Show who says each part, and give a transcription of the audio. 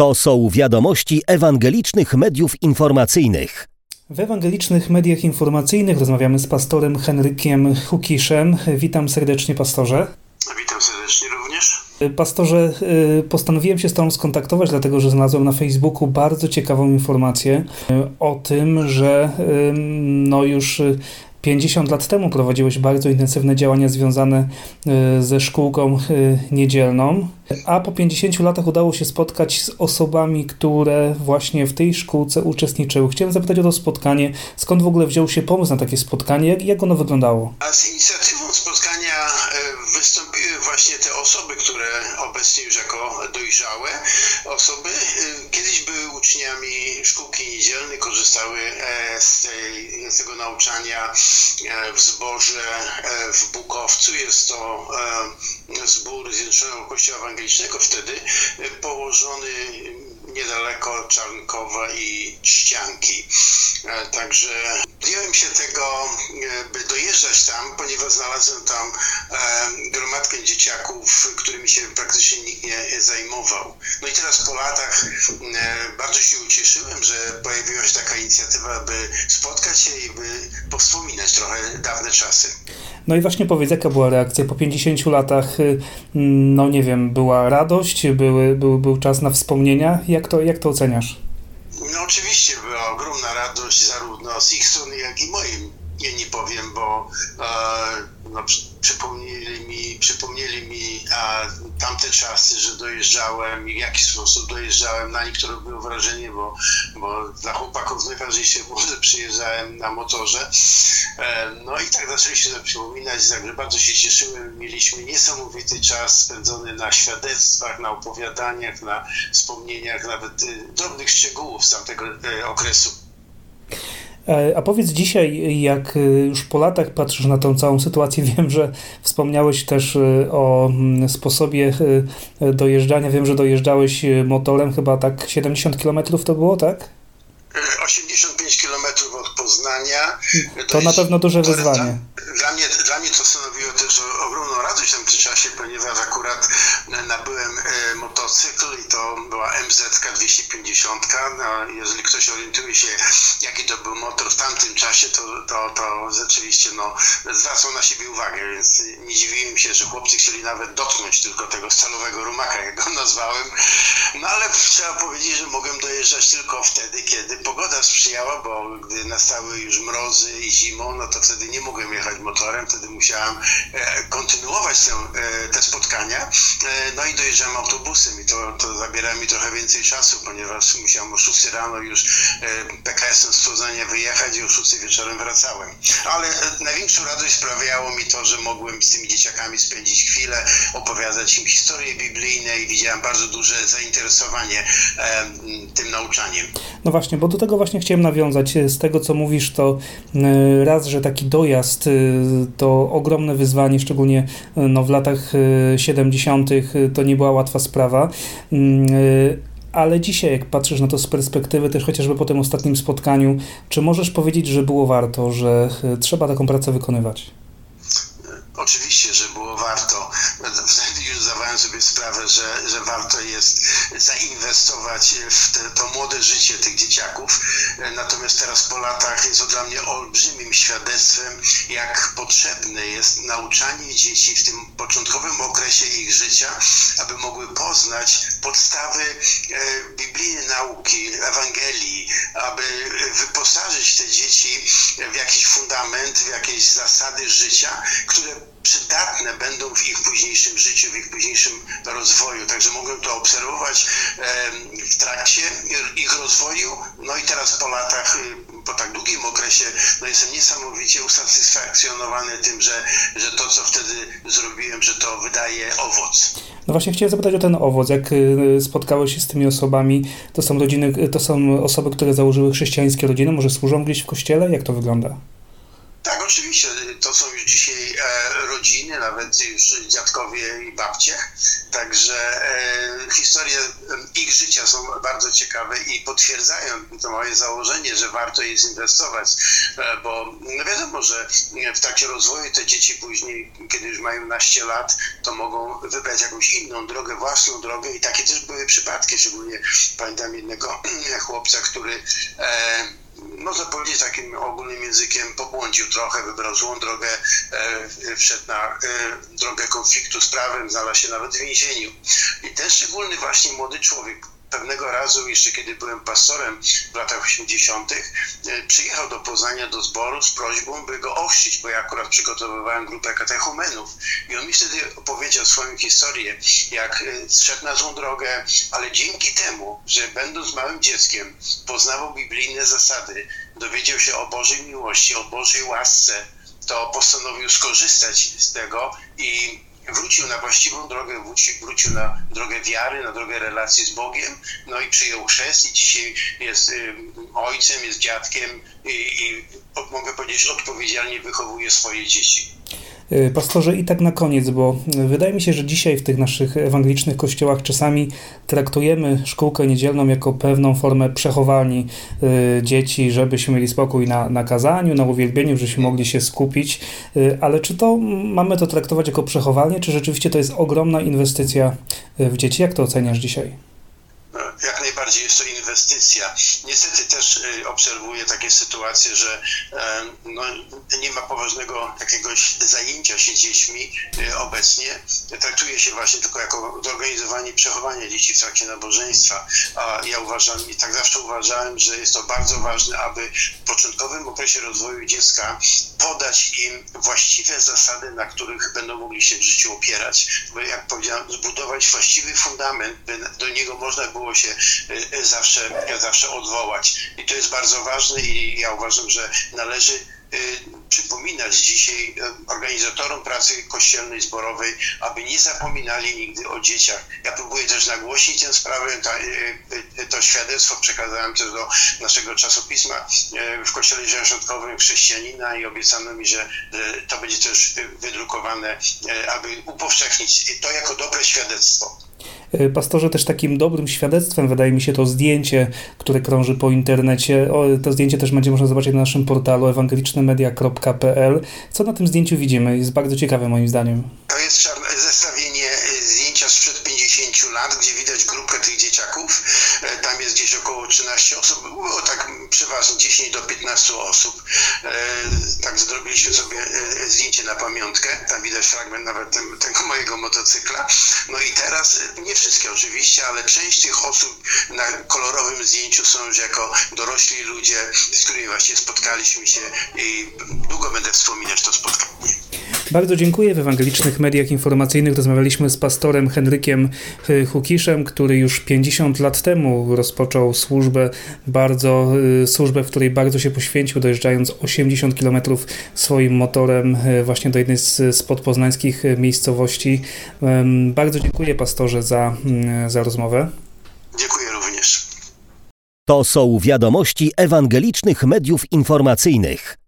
Speaker 1: To są wiadomości ewangelicznych mediów informacyjnych.
Speaker 2: W ewangelicznych mediach informacyjnych rozmawiamy z pastorem Henrykiem Hukiszem. Witam serdecznie, pastorze.
Speaker 3: Witam serdecznie również.
Speaker 2: Pastorze, postanowiłem się z Tobą skontaktować, dlatego że znalazłem na Facebooku bardzo ciekawą informację o tym, że już 50 lat temu prowadziłeś bardzo intensywne działania związane ze szkółką niedzielną, a po 50 latach udało się spotkać z osobami, które właśnie w tej szkółce uczestniczyły. Chciałem zapytać o to spotkanie, skąd w ogóle wziął się pomysł na takie spotkanie, jak ono wyglądało?
Speaker 3: A z inicjatywą spotkania wystąpiły właśnie te osoby, które obecnie już jako dojrzałe osoby, kiedyś były uczniami szkółki niedzielnej, korzystały z tego nauczania w zborze w Bukowcu. Jest to zbór Zjednoczonego Kościoła Ewangelicznego, wtedy położony niedaleko Czarnkowa i Trzcianki. Także podjąłem się tego, by dojeżdżać tam, ponieważ znalazłem tam gromadkę dzieciaków, którymi się praktycznie nikt nie zajmował. No i teraz po latach bardzo się ucieszyłem, że pojawiła się taka inicjatywa, by spotkać się i by powspominać trochę dawne czasy.
Speaker 2: No i właśnie powiedz, jaka była reakcja po 50 latach? Była radość, był czas na wspomnienia. Jak to oceniasz?
Speaker 3: No oczywiście była ogromna radość zarówno z ich strony, jak i moim. Nie powiem, bo przypomnieli mi tamte czasy, że dojeżdżałem i w jaki sposób dojeżdżałem. Na nich to robiło wrażenie, bo dla chłopaków najważniejsze było, że przyjeżdżałem na motorze. No i tak zaczęliśmy sobie przypominać, także bardzo się cieszyłem. Mieliśmy niesamowity czas spędzony na świadectwach, na opowiadaniach, na wspomnieniach, nawet drobnych szczegółów z tamtego okresu.
Speaker 2: A powiedz dzisiaj, jak już po latach patrzysz na tą całą sytuację, wiem, że wspomniałeś też o sposobie dojeżdżania, wiem, że dojeżdżałeś motorem, chyba tak 70 km to było, tak?
Speaker 3: 85 km od Poznania.
Speaker 2: To na pewno duże wyzwanie.
Speaker 3: Dla mnie to stanowiło też ogromną radość w tym czasie, ponieważ akurat nabyłem motocykl i to była MZ 250. No, jeżeli ktoś orientuje się, jaki to był motor w tamtym czasie, to rzeczywiście zwracał na siebie uwagę, więc nie dziwiłem się, że chłopcy chcieli nawet dotknąć tylko tego stalowego rumaka, jak go nazwałem. No ale trzeba powiedzieć, że mogłem dojeżdżać tylko wtedy, kiedy pogoda sprzyjała, bo gdy nastały już mrozy i zimą, no to wtedy nie mogłem jechać motorem, wtedy musiałem kontynuować te spotkania. No i dojeżdżałem autobusem i to zabiera mi trochę więcej czasu, ponieważ musiałem o 6 rano już PKS-em z Poznania wyjechać i o 6 wieczorem wracałem. Ale największą radość sprawiało mi to, że mogłem z tymi dzieciakami spędzić chwilę, opowiadać im historie biblijne i widziałem bardzo duże zainteresowanie tym nauczaniem.
Speaker 2: No właśnie, bo do tego właśnie chciałem nawiązać. Z tego, co mówisz, to raz, że taki dojazd to ogromne wyzwanie, szczególnie w latach 70. to nie była łatwa sprawa. Ale dzisiaj, jak patrzysz na to z perspektywy, też chociażby po tym ostatnim spotkaniu, czy możesz powiedzieć, że było warto, że trzeba taką pracę wykonywać?
Speaker 3: Oczywiście, że było warto. Wtedy już zdawałem sobie sprawę, że warto jest zainwestować w to młode życie tych dzieciaków. Natomiast teraz po latach jest to dla mnie olbrzymim świadectwem, jak potrzebne jest nauczanie dzieci w tym początkowym okresie ich życia, aby mogły poznać podstawy biblijnej nauki, Ewangelii, aby wyposażyć te dzieci w jakiś fundament, w jakieś zasady życia, które przydatne będą w ich późniejszym życiu, w ich późniejszym rozwoju. Także mogłem to obserwować w trakcie ich rozwoju. No i teraz po latach, po tak długim okresie, jestem niesamowicie usatysfakcjonowany tym, że to, co wtedy zrobiłem, że to wydaje owoc.
Speaker 2: No właśnie chciałem zapytać o ten owoc. Jak spotkałeś się z tymi osobami, to są osoby, które założyły chrześcijańskie rodziny, może służą gdzieś w kościele? Jak to wygląda?
Speaker 3: Tak, oczywiście. To są już dzisiaj rodziny, nawet nawet już dziadkowie i babcie. Także historie ich życia są bardzo ciekawe i potwierdzają to moje założenie, że warto jest inwestować, bo no wiadomo, że w trakcie rozwoju te dzieci później, kiedy już mają naście lat, to mogą wybrać jakąś inną drogę, własną drogę i takie też były przypadki, szczególnie pamiętam jednego chłopca, który można powiedzieć takim ogólnym językiem, pobłądził trochę, wybrał złą drogę, wszedł na drogę konfliktu z prawem, znalazł się nawet w więzieniu. I ten szczególny właśnie młody człowiek pewnego razu, jeszcze kiedy byłem pastorem w latach 80., przyjechał do Poznania do zboru z prośbą, by go ochrzcić, bo ja akurat przygotowywałem grupę katechumenów. I on mi wtedy opowiedział swoją historię, jak zszedł na złą drogę, ale dzięki temu, że będąc małym dzieckiem poznawał biblijne zasady, dowiedział się o Bożej miłości, o Bożej łasce, to postanowił skorzystać z tego i wrócił na właściwą drogę, wrócił na drogę wiary, na drogę relacji z Bogiem, no i przyjął chrzest i dzisiaj jest ojcem, jest dziadkiem i mogę powiedzieć, odpowiedzialnie wychowuje swoje dzieci.
Speaker 2: Pastorze, i tak na koniec, bo wydaje mi się, że dzisiaj w tych naszych ewangelicznych kościołach czasami traktujemy szkółkę niedzielną jako pewną formę przechowalni dzieci, żebyśmy mieli spokój na kazaniu, na uwielbieniu, żebyśmy mogli się skupić, ale czy to mamy to traktować jako przechowalnię, czy rzeczywiście to jest ogromna inwestycja w dzieci? Jak to oceniasz dzisiaj?
Speaker 3: Jak najbardziej jest to inwestycja. Niestety też obserwuję takie sytuacje, że nie ma poważnego jakiegoś zajęcia się dziećmi obecnie. Traktuje się właśnie tylko jako zorganizowanie i przechowanie dzieci w trakcie nabożeństwa. A ja uważam i tak zawsze uważałem, że jest to bardzo ważne, aby w początkowym okresie rozwoju dziecka podać im właściwe zasady, na których będą mogli się w życiu opierać. Bo jak powiedziałem, zbudować właściwy fundament, by do niego można było się zawsze odwołać. I to jest bardzo ważne i ja uważam, że należy przypominać dzisiaj organizatorom pracy kościelnej, zborowej, aby nie zapominali nigdy o dzieciach. Ja próbuję też nagłośnić tę sprawę, to świadectwo przekazałem też do naszego czasopisma w Kościele Zielonoświątkowym Chrześcijanina i obiecano mi, że to będzie też wydrukowane, aby upowszechnić to jako dobre świadectwo.
Speaker 2: Pastorze, też takim dobrym świadectwem wydaje mi się to zdjęcie, które krąży po internecie. To zdjęcie też będzie można zobaczyć na naszym portalu ewangelicznemedia.pl. Co na tym zdjęciu widzimy? Jest bardzo ciekawe moim zdaniem.
Speaker 3: To jest zestawienie zdjęcia sprzed 50 lat, gdzie widać grupkę tych dzieciaków. Tam jest gdzieś około 13 osób. Było tak przeważnie 10 do 15 osób. Tak zrobiliśmy sobie zdjęcie na pamiątkę. Tam widać fragment nawet tego mojego motocykla. No i teraz, nie wszystkie oczywiście, ale część tych osób na kolorowym zdjęciu są już jako dorośli ludzie, z którymi właśnie spotkaliśmy się i długo będę wspominać to spotkanie.
Speaker 2: Bardzo dziękuję. W Ewangelicznych Mediach Informacyjnych rozmawialiśmy z pastorem Henrykiem Hukiszem, który już 50 lat temu rozpoczął służbę, w której bardzo się poświęcił, dojeżdżając 80 km swoim motorem właśnie do jednej z podpoznańskich miejscowości. Bardzo dziękuję, pastorze, za rozmowę.
Speaker 3: Dziękuję również.
Speaker 1: To są wiadomości Ewangelicznych Mediów Informacyjnych.